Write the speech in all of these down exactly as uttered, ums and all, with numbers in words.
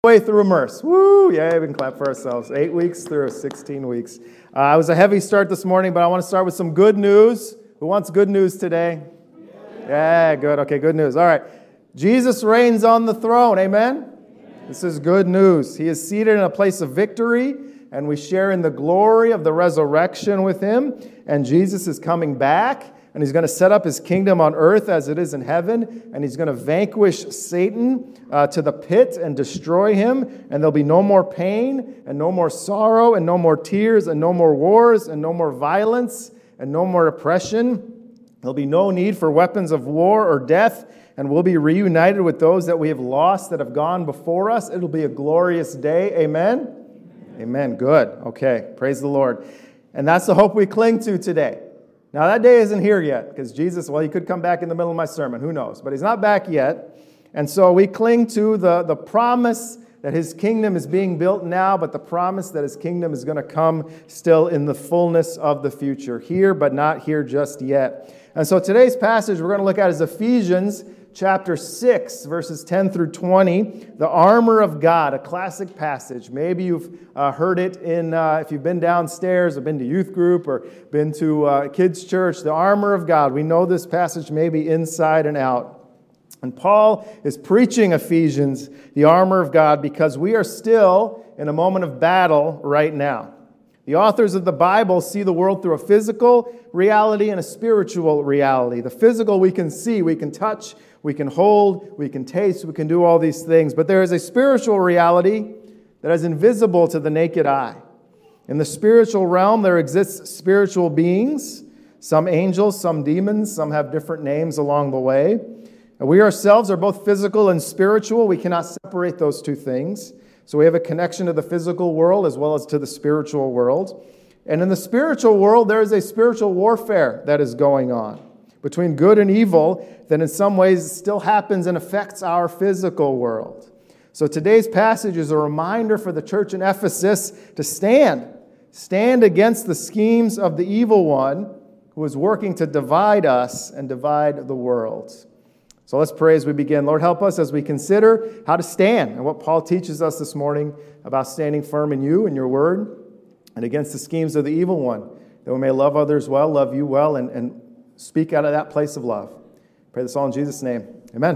Way through Immerse. Woo! Yay, we can clap for ourselves. Eight weeks through, sixteen weeks. Uh, it was a heavy start this morning, but I want to start with some good news. Who wants good news today? Yeah, yeah good. Okay, good news. All right. Jesus reigns on the throne. Amen? Amen? This is good news. He is seated in a place of victory, and we share in the glory of the resurrection with Him. And Jesus is coming back. And He's going to set up His kingdom on earth as it is in heaven. And He's going to vanquish Satan uh, to the pit and destroy him. And there'll be no more pain and no more sorrow and no more tears and no more wars and no more violence and no more oppression. There'll be no need for weapons of war or death. And we'll be reunited with those that we have lost that have gone before us. It'll be a glorious day. Amen? Amen. Amen. Good. Okay. Praise the Lord. And that's the hope we cling to today. Now, that day isn't here yet, because Jesus, well, He could come back in the middle of my sermon. Who knows? But He's not back yet. And so we cling to the, the promise that His kingdom is being built now, but the promise that His kingdom is going to come still in the fullness of the future. Here, but not here just yet. And so today's passage we're going to look at is Ephesians chapter six, verses ten through twenty, the armor of God, a classic passage. Maybe you've uh, heard it in, uh, if you've been downstairs or been to youth group or been to uh, kids' church, the armor of God. We know this passage maybe inside and out. And Paul is preaching Ephesians, the armor of God, because we are still in a moment of battle right now. The authors of the Bible see the world through a physical reality and a spiritual reality. The physical we can see, we can touch, we can hold, we can taste, we can do all these things. But there is a spiritual reality that is invisible to the naked eye. In the spiritual realm, there exists spiritual beings, some angels, some demons, some have different names along the way. And we ourselves are both physical and spiritual. We cannot separate those two things. So we have a connection to the physical world as well as to the spiritual world. And in the spiritual world, there is a spiritual warfare that is going on between good and evil that in some ways still happens and affects our physical world. So today's passage is a reminder for the church in Ephesus to stand. Stand against the schemes of the evil one who is working to divide us and divide the world. So let's pray as we begin. Lord, help us as we consider how to stand and what Paul teaches us this morning about standing firm in you and your word and against the schemes of the evil one, that we may love others well, love you well, and, and speak out of that place of love. Pray this all in Jesus' name. Amen.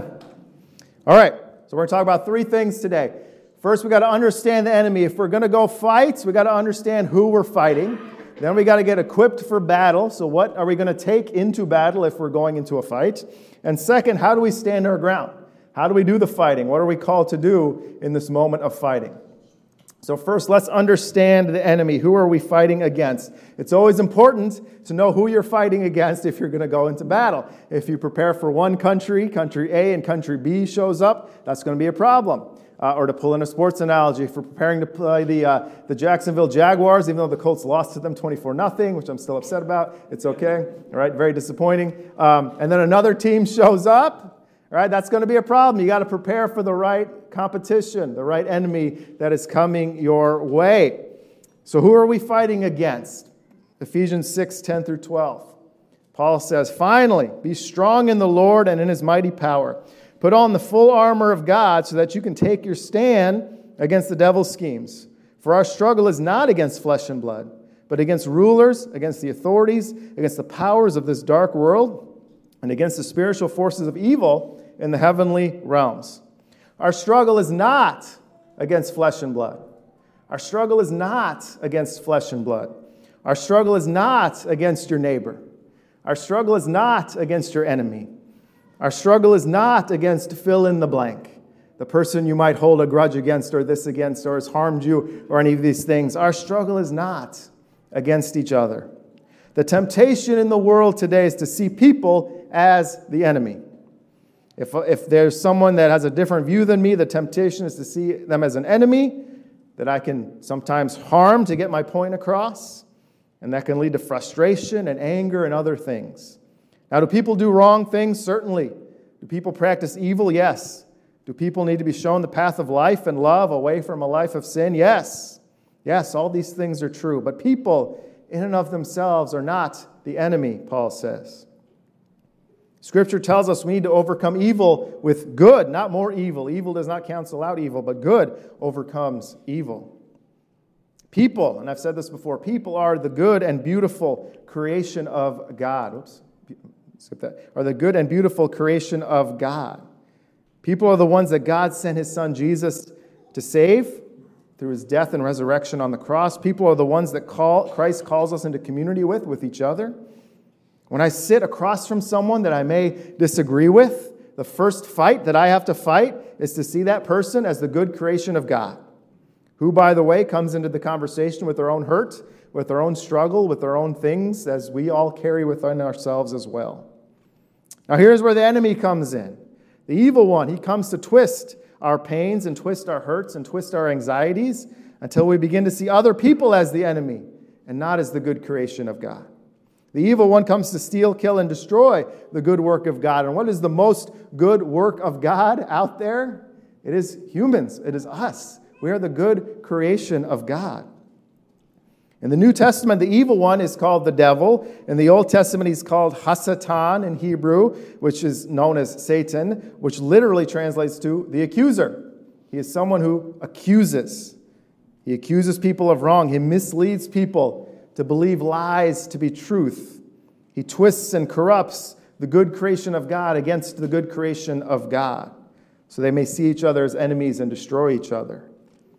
All right, so we're going to talk about three things today. First, we got to understand the enemy. If we're going to go fight, we got to understand who we're fighting. Then we got to get equipped for battle. So what are we going to take into battle if we're going into a fight? And second, how do we stand our ground? How do we do the fighting? What are we called to do in this moment of fighting? So first, let's understand the enemy. Who are we fighting against? It's always important to know who you're fighting against if you're going to go into battle. If you prepare for one country, country A, and country B shows up, that's going to be a problem. Uh, or to pull in a sports analogy, if we're preparing to play the uh, the Jacksonville Jaguars, even though the Colts lost to them twenty-four nothing, which I'm still upset about, it's okay. All right, very disappointing. Um, and then another team shows up, all right, that's going to be a problem. You got to prepare for the right competition, the right enemy that is coming your way. So who are we fighting against? Ephesians six, ten through twelve. Paul says, "Finally, be strong in the Lord and in His mighty power. Put on the full armor of God so that you can take your stand against the devil's schemes. For our struggle is not against flesh and blood, but against rulers, against the authorities, against the powers of this dark world, and against the spiritual forces of evil in the heavenly realms." Our struggle is not against flesh and blood. Our struggle is not against flesh and blood. Our struggle is not against your neighbor. Our struggle is not against your enemy. Our struggle is not against fill in the blank, the person you might hold a grudge against or this against or has harmed you or any of these things. Our struggle is not against each other. The temptation in the world today is to see people as the enemy. If, if there's someone that has a different view than me, the temptation is to see them as an enemy that I can sometimes harm to get my point across, and that can lead to frustration and anger and other things. Now, do people do wrong things? Certainly. Do people practice evil? Yes. Do people need to be shown the path of life and love away from a life of sin? Yes. Yes, all these things are true. But people, in and of themselves, are not the enemy, Paul says. Scripture tells us we need to overcome evil with good, not more evil. Evil does not cancel out evil, but good overcomes evil. People, and I've said this before, people are the good and beautiful creation of God. Oops, skip that. Are the good and beautiful creation of God. People are the ones that God sent His Son Jesus to save through His death and resurrection on the cross. People are the ones that call, Christ calls us into community with, with each other. When I sit across from someone that I may disagree with, the first fight that I have to fight is to see that person as the good creation of God, who, by the way, comes into the conversation with their own hurt, with their own struggle, with their own things, as we all carry within ourselves as well. Now here's where the enemy comes in. The evil one, he comes to twist our pains and twist our hurts and twist our anxieties until we begin to see other people as the enemy and not as the good creation of God. The evil one comes to steal, kill, and destroy the good work of God. And what is the most good work of God out there? It is humans. It is us. We are the good creation of God. In the New Testament, the evil one is called the devil. In the Old Testament, he's called Hasatan in Hebrew, which is known as Satan, which literally translates to the accuser. He is someone who accuses. He accuses people of wrong. He misleads people to believe lies to be truth. He twists and corrupts the good creation of God against the good creation of God, so they may see each other as enemies and destroy each other.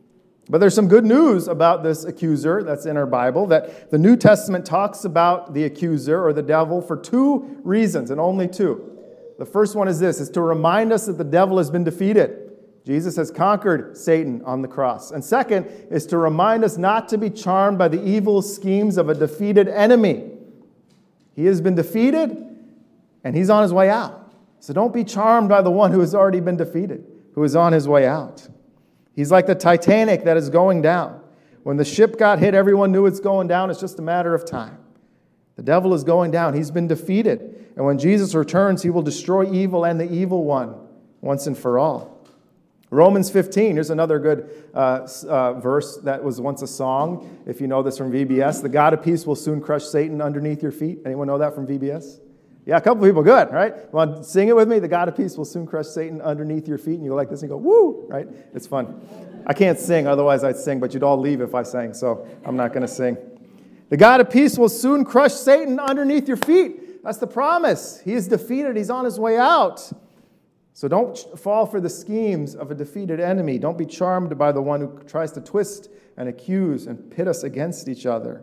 But there's some good news about this accuser that's in our Bible, that the New Testament talks about the accuser or the devil for two reasons, and only two. The first one is this, is to remind us that the devil has been defeated. Jesus has conquered Satan on the cross. And second is to remind us not to be charmed by the evil schemes of a defeated enemy. He has been defeated, and he's on his way out. So don't be charmed by the one who has already been defeated, who is on his way out. He's like the Titanic that is going down. When the ship got hit, everyone knew it's going down. It's just a matter of time. The devil is going down. He's been defeated. And when Jesus returns, he will destroy evil and the evil one once and for all. Romans fifteen, here's another good uh, uh, verse that was once a song. If you know this from V B S, the God of peace will soon crush Satan underneath your feet. Anyone know that from V B S? Yeah, a couple people, good, right? You want to sing it with me? The God of peace will soon crush Satan underneath your feet. And you go like this and you go, woo, right? It's fun. I can't sing, otherwise I'd sing, but you'd all leave if I sang, so I'm not going to sing. The God of peace will soon crush Satan underneath your feet. That's the promise. He is defeated. He's on his way out. So don't fall for the schemes of a defeated enemy. Don't be charmed by the one who tries to twist and accuse and pit us against each other.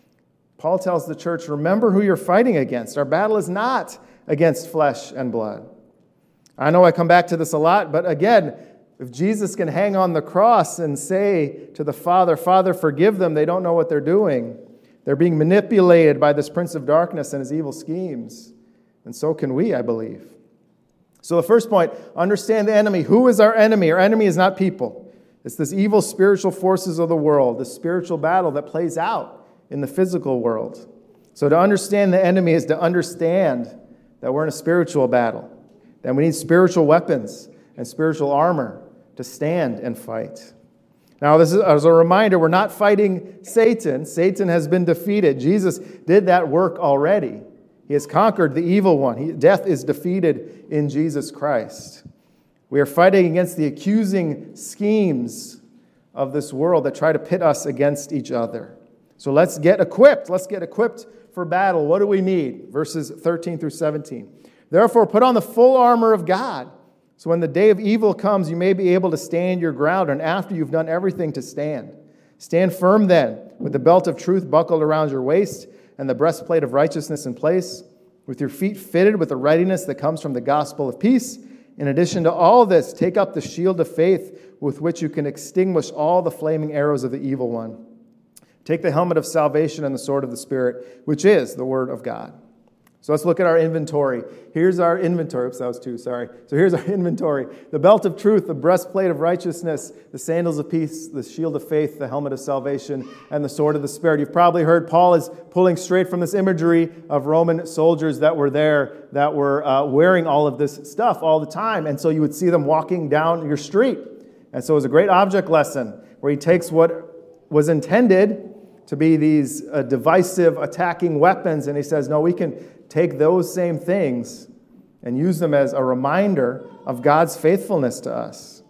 Paul tells the church, remember who you're fighting against. Our battle is not against flesh and blood. I know I come back to this a lot, but again, if Jesus can hang on the cross and say to the Father, Father, forgive them, they don't know what they're doing. They're being manipulated by this prince of darkness and his evil schemes. And so can we, I believe. So the first point, understand the enemy. Who is our enemy? Our enemy is not people. It's this evil spiritual forces of the world, this spiritual battle that plays out in the physical world. So to understand the enemy is to understand that we're in a spiritual battle, that we need spiritual weapons and spiritual armor to stand and fight. Now, this is as a reminder, we're not fighting Satan. Satan has been defeated. Jesus did that work already. He has conquered the evil one. He, death is defeated in Jesus Christ. We are fighting against the accusing schemes of this world that try to pit us against each other. So let's get equipped. Let's get equipped for battle. What do we need? Verses thirteen through seventeen. Therefore, put on the full armor of God, so when the day of evil comes, you may be able to stand your ground, and after you've done everything to stand. Stand firm then, with the belt of truth buckled around your waist, and the breastplate of righteousness in place, with your feet fitted with the readiness that comes from the gospel of peace. In addition to all this, take up the shield of faith with which you can extinguish all the flaming arrows of the evil one. Take the helmet of salvation and the sword of the Spirit, which is the word of God. So let's look at our inventory. Here's our inventory. Oops, that was two, sorry. So here's our inventory. The belt of truth, the breastplate of righteousness, the sandals of peace, the shield of faith, the helmet of salvation, and the sword of the Spirit. You've probably heard Paul is pulling straight from this imagery of Roman soldiers that were there, that were uh, wearing all of this stuff all the time. And so you would see them walking down your street. And so it was a great object lesson where he takes what was intended to be these uh, divisive attacking weapons, and he says, no, we can take those same things and use them as a reminder of God's faithfulness to us.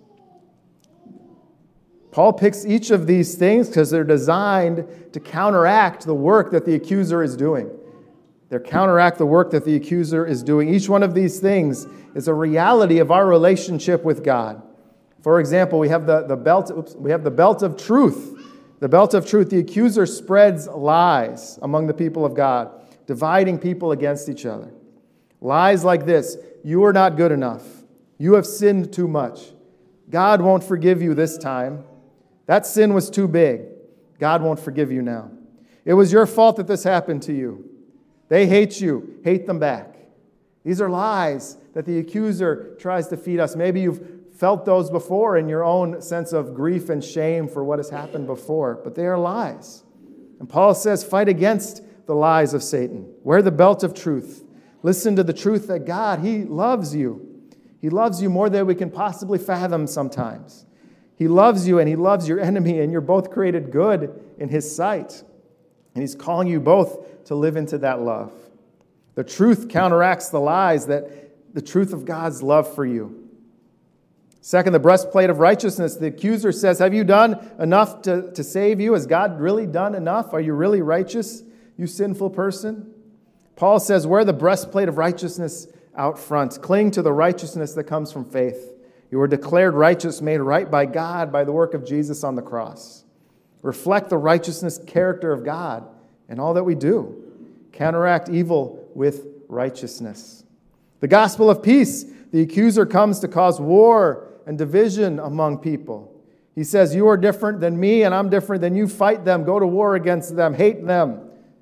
Paul picks each of these things because they're designed to counteract the work that the accuser is doing. They counteract the work that the accuser is doing. Each one of these things is a reality of our relationship with God. For example, we have the, the belt, oops, we have the belt of truth. The belt of truth. The accuser spreads lies among the people of God, dividing people against each other. Lies like this: you are not good enough. You have sinned too much. God won't forgive you this time. That sin was too big. God won't forgive you now. It was your fault that this happened to you. They hate you. Hate them back. These are lies that the accuser tries to feed us. Maybe you've felt those before in your own sense of grief and shame for what has happened before, but they are lies. And Paul says, fight against the lies of Satan. Wear the belt of truth. Listen to the truth that God, He loves you. He loves you more than we can possibly fathom sometimes. He loves you and He loves your enemy, and you're both created good in His sight. And He's calling you both to live into that love. The truth counteracts the lies, that the truth of God's love for you. Second, the breastplate of righteousness. The accuser says, have you done enough to, to save you? Has God really done enough? Are you really righteous, you sinful person? Paul says, wear the breastplate of righteousness out front. Cling to the righteousness that comes from faith. You were declared righteous, made right by God by the work of Jesus on the cross. Reflect the righteousness character of God in all that we do. Counteract evil with righteousness. The gospel of peace. The accuser comes to cause war and division among people. He says, you are different than me and I'm different than you. Fight them. Go to war against them. Hate them.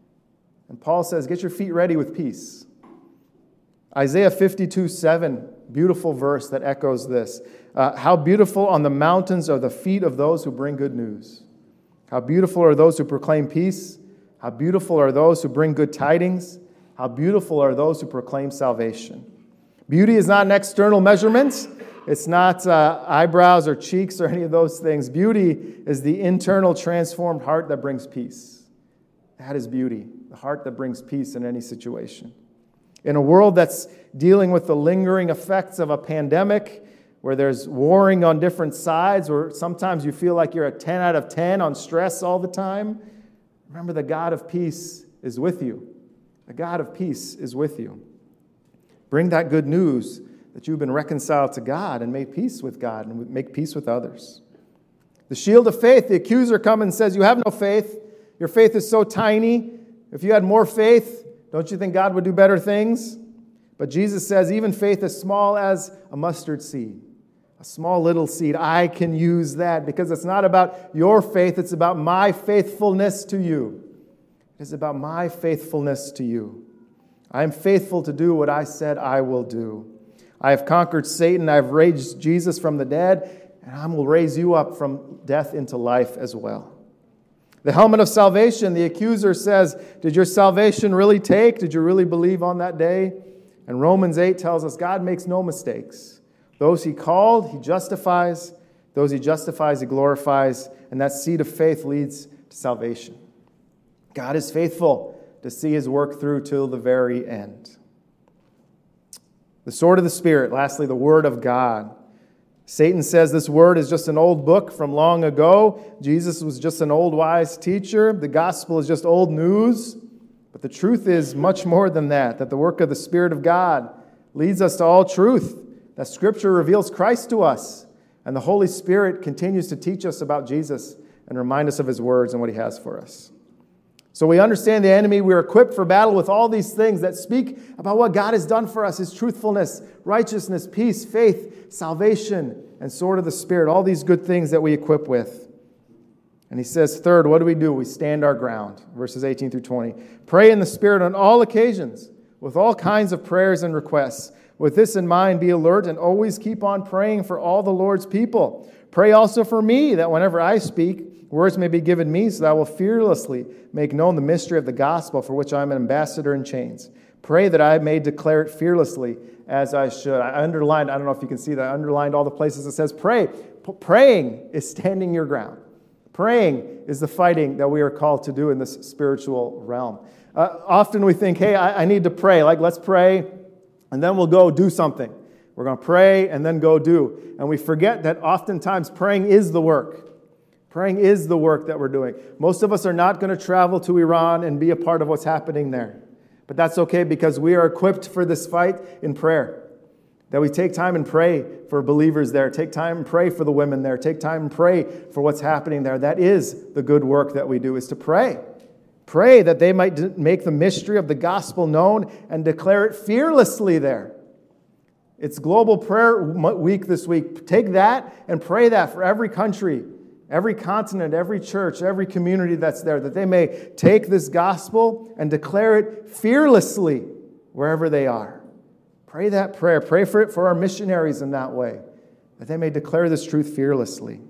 And Paul says, get your feet ready with peace. Isaiah fifty-two seven, beautiful verse that echoes this. Uh, How beautiful on the mountains are the feet of those who bring good news. How beautiful are those who proclaim peace. How beautiful are those who bring good tidings. How beautiful are those who proclaim salvation. Beauty is not an external measurement. It's not uh, eyebrows or cheeks or any of those things. Beauty is the internal transformed heart that brings peace. That is beauty, the heart that brings peace in any situation. In a world that's dealing with the lingering effects of a pandemic, where there's warring on different sides, where sometimes you feel like you're a ten out of ten on stress all the time, remember the God of peace is with you. The God of peace is with you. Bring that good news that you've been reconciled to God and made peace with God and make peace with others. The shield of faith. The accuser comes and says, you have no faith. Your faith is so tiny. If you had more faith, don't you think God would do better things? But Jesus says, even faith as small as a mustard seed, a small little seed, I can use that because it's not about your faith. It's about my faithfulness to you. It's about my faithfulness to you. I am faithful to do what I said I will do. I have conquered Satan. I have raised Jesus from the dead, and I will raise you up from death into life as well. The helmet of salvation. The accuser says, did your salvation really take? Did you really believe on that day? And Romans eight tells us God makes no mistakes. Those He called, He justifies. Those He justifies, He glorifies. And that seed of faith leads to salvation. God is faithful to see His work through till the very end. The sword of the Spirit. Lastly, the Word of God. Satan says this word is just an old book from long ago. Jesus was just an old wise teacher. The gospel is just old news. But the truth is much more than that, that the work of the Spirit of God leads us to all truth, that Scripture reveals Christ to us, and the Holy Spirit continues to teach us about Jesus and remind us of His words and what He has for us. So we understand the enemy. We're equipped for battle with all these things that speak about what God has done for us, His truthfulness, righteousness, peace, faith, salvation, and sword of the Spirit, all these good things that we equip with. And he says, third, what do we do? We stand our ground. Verses eighteen through twenty. Pray in the Spirit on all occasions, with all kinds of prayers and requests. With this in mind, be alert and always keep on praying for all the Lord's people. Pray also for me, that whenever I speak, words may be given me, so that I will fearlessly make known the mystery of the gospel, for which I am an ambassador in chains. Pray that I may declare it fearlessly as I should. I underlined, I don't know if you can see that, I underlined all the places it says pray. P- praying is standing your ground. Praying is the fighting that we are called to do in this spiritual realm. Uh, often we think, hey, I, I need to pray. Like, let's pray and then we'll go do something. We're going to pray and then go do. And we forget that oftentimes praying is the work. Praying is the work that we're doing. Most of us are not going to travel to Iran and be a part of what's happening there. But that's okay because we are equipped for this fight in prayer. That we take time and pray for believers there. Take time and pray for the women there. Take time and pray for what's happening there. That is the good work that we do, is to pray. Pray that they might make the mystery of the gospel known and declare it fearlessly there. It's Global Prayer Week this week. Take that and pray that for every country, every continent, every church, every community that's there, that they may take this gospel and declare it fearlessly wherever they are. Pray that prayer. Pray for it for our missionaries in that way, that they may declare this truth fearlessly.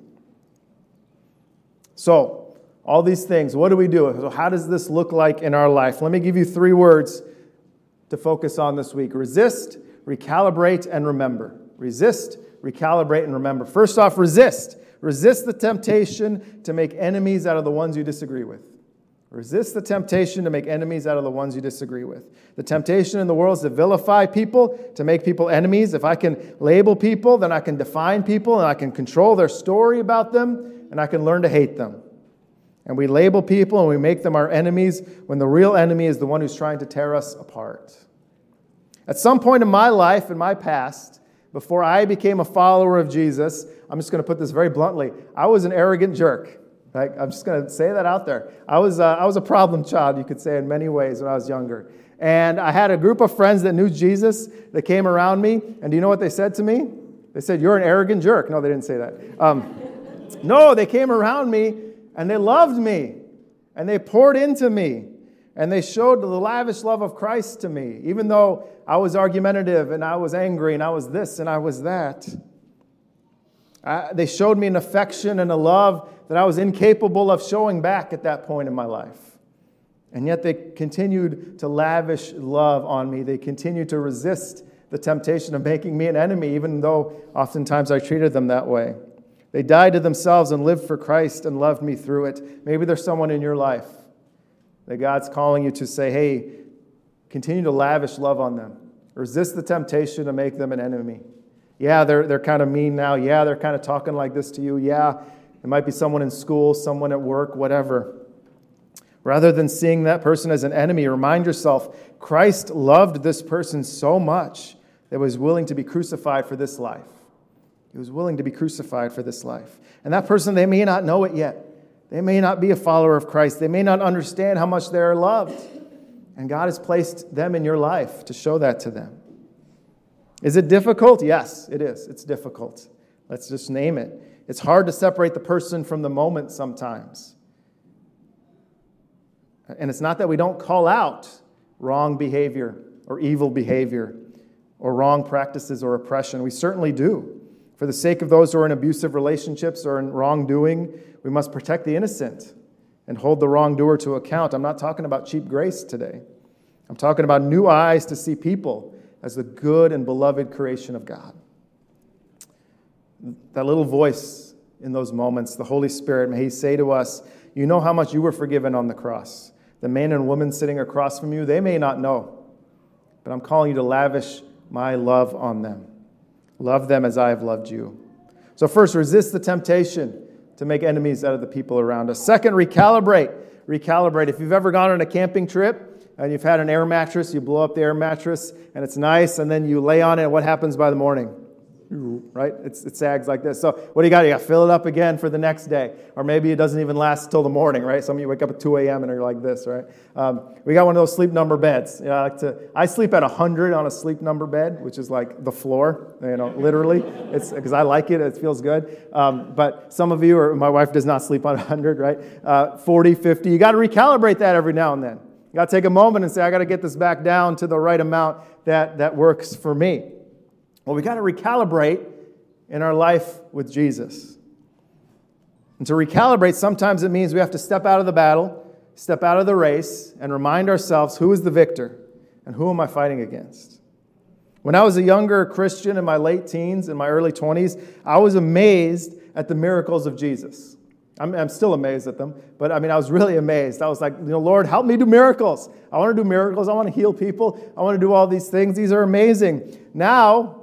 So, all these things, what do we do? So how does this look like in our life? Let me give you three words to focus on this week. Resist, recalibrate, and remember. Resist, recalibrate, and remember. First off, resist. Resist the temptation to make enemies out of the ones you disagree with. Resist the temptation to make enemies out of the ones you disagree with. The temptation in the world is to vilify people, to make people enemies. If I can label people, then I can define people, and I can control their story about them, and I can learn to hate them. And we label people and we make them our enemies when the real enemy is the one who's trying to tear us apart. At some point in my life, in my past, before I became a follower of Jesus, I'm just going to put this very bluntly, I was an arrogant jerk. Like, I'm just going to say that out there. I was, uh, I was a problem child, you could say, in many ways when I was younger. And I had a group of friends that knew Jesus that came around me. And do you know what they said to me? They said, "You're an arrogant jerk." No, they didn't say that. Um, no, they came around me and they loved me. And they poured into me. And they showed the lavish love of Christ to me. Even though I was argumentative and I was angry and I was this and I was that. I, they showed me an affection and a love that I was incapable of showing back at that point in my life. And yet they continued to lavish love on me. They continued to resist the temptation of making me an enemy, even though oftentimes I treated them that way. They died to themselves and lived for Christ and loved me through it. Maybe there's someone in your life that God's calling you to say, hey, continue to lavish love on them. Resist the temptation to make them an enemy. Yeah, they're, they're kind of mean now. Yeah, they're kind of talking like this to you. Yeah, it might be someone in school, someone at work, whatever. Rather than seeing that person as an enemy, remind yourself, Christ loved this person so much that he was willing to be crucified for this life. He was willing to be crucified for this life. And that person, they may not know it yet. They may not be a follower of Christ. They may not understand how much they are loved. And God has placed them in your life to show that to them. Is it difficult? Yes, it is. It's difficult. Let's just name it. It's hard to separate the person from the moment sometimes. And it's not that we don't call out wrong behavior or evil behavior or wrong practices or oppression. We certainly do. For the sake of those who are in abusive relationships or in wrongdoing, we must protect the innocent and hold the wrongdoer to account. I'm not talking about cheap grace today. I'm talking about new eyes to see people as the good and beloved creation of God. That little voice in those moments, the Holy Spirit, may He say to us, you know how much you were forgiven on the cross. The man and woman sitting across from you, they may not know, but I'm calling you to lavish my love on them. Love them as I have loved you. So first, resist the temptation to make enemies out of the people around us. Second, recalibrate. Recalibrate. If you've ever gone on a camping trip and you've had an air mattress, you blow up the air mattress and it's nice, and then you lay on it, and what happens by the morning? Right? It's, it sags like this. So what do you got? You got to fill it up again for the next day. Or maybe it doesn't even last till the morning, right? Some of you wake up at two a.m. and are like this, right? Um, we got one of those sleep number beds. You know, I, like to, I sleep at one hundred on a sleep number bed, which is like the floor, you know, literally. It's because I like it. It feels good. Um, but some of you, or my wife does not sleep on one hundred, right? Uh, forty, fifty. You got to recalibrate that every now and then. You got to take a moment and say, I got to get this back down to the right amount that, that works for me. Well, we got to recalibrate in our life with Jesus. And to recalibrate, sometimes it means we have to step out of the battle, step out of the race, and remind ourselves, who is the victor and who am I fighting against? When I was a younger Christian in my late teens, in my early twenties, I was amazed at the miracles of Jesus. I'm, I'm still amazed at them, but I mean, I was really amazed. I was like, you know, Lord, help me do miracles. I want to do miracles. I want to heal people. I want to do all these things. These are amazing. Now,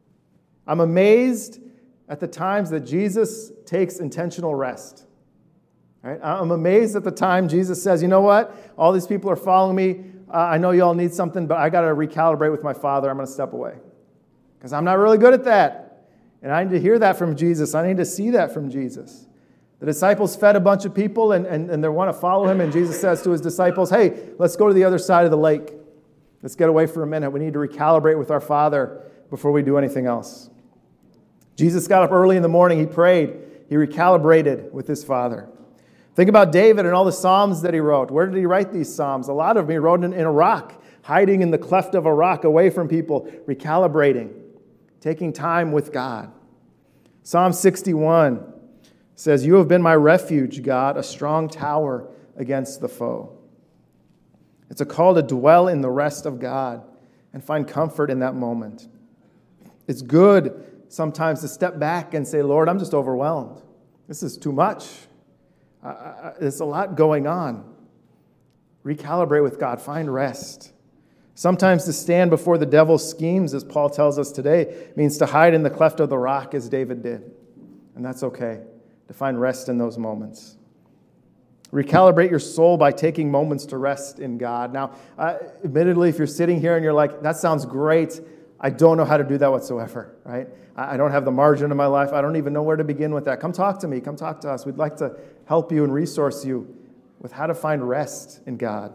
I'm amazed at the times that Jesus takes intentional rest. Right? I'm amazed at the time Jesus says, you know what? All these people are following me. Uh, I know you all need something, but I got to recalibrate with my Father. I'm going to step away because I'm not really good at that. And I need to hear that from Jesus. I need to see that from Jesus. The disciples fed a bunch of people, and, and, and they want to follow him, and Jesus says to his disciples, hey, let's go to the other side of the lake. Let's get away for a minute. We need to recalibrate with our Father before we do anything else. Jesus got up early in the morning. He prayed. He recalibrated with his Father. Think about David and all the Psalms that he wrote. Where did he write these Psalms? A lot of them he wrote in, in a rock, hiding in the cleft of a rock away from people, recalibrating, taking time with God. Psalm sixty-one says, you have been my refuge, God, a strong tower against the foe. It's a call to dwell in the rest of God and find comfort in that moment. It's good sometimes to step back and say, Lord, I'm just overwhelmed. This is too much. I, I, there's a lot going on. Recalibrate with God. Find rest. Sometimes to stand before the devil's schemes, as Paul tells us today, means to hide in the cleft of the rock as David did. And that's okay. To find rest in those moments. Recalibrate your soul by taking moments to rest in God. Now, uh, admittedly, if you're sitting here and you're like, that sounds great, I don't know how to do that whatsoever, right? I don't have the margin in my life. I don't even know where to begin with that. Come talk to me. Come talk to us. We'd like to help you and resource you with how to find rest in God.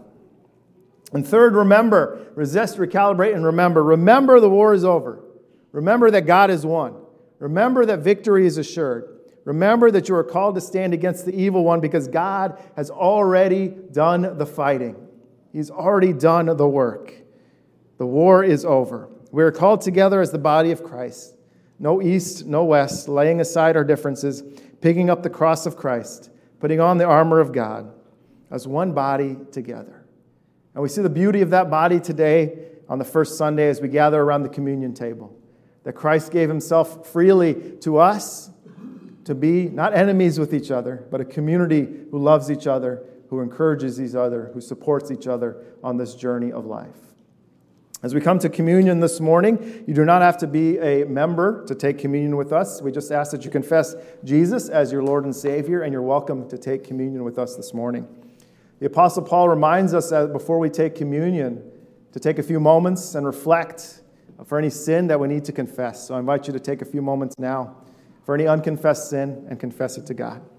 And third, remember, resist, recalibrate, and remember. Remember the war is over. Remember that God has won. Remember that victory is assured. Remember that you are called to stand against the evil one because God has already done the fighting. He's already done the work. The war is over. We are called together as the body of Christ. No east, no west, laying aside our differences, picking up the cross of Christ, putting on the armor of God as one body together. And we see the beauty of that body today on the first Sunday as we gather around the communion table. That Christ gave himself freely to us to be not enemies with each other, but a community who loves each other, who encourages each other, who supports each other on this journey of life. As we come to communion this morning, you do not have to be a member to take communion with us. We just ask that you confess Jesus as your Lord and Savior, and you're welcome to take communion with us this morning. The Apostle Paul reminds us that before we take communion, to take a few moments and reflect for any sin that we need to confess. So I invite you to take a few moments now for any unconfessed sin and confess it to God.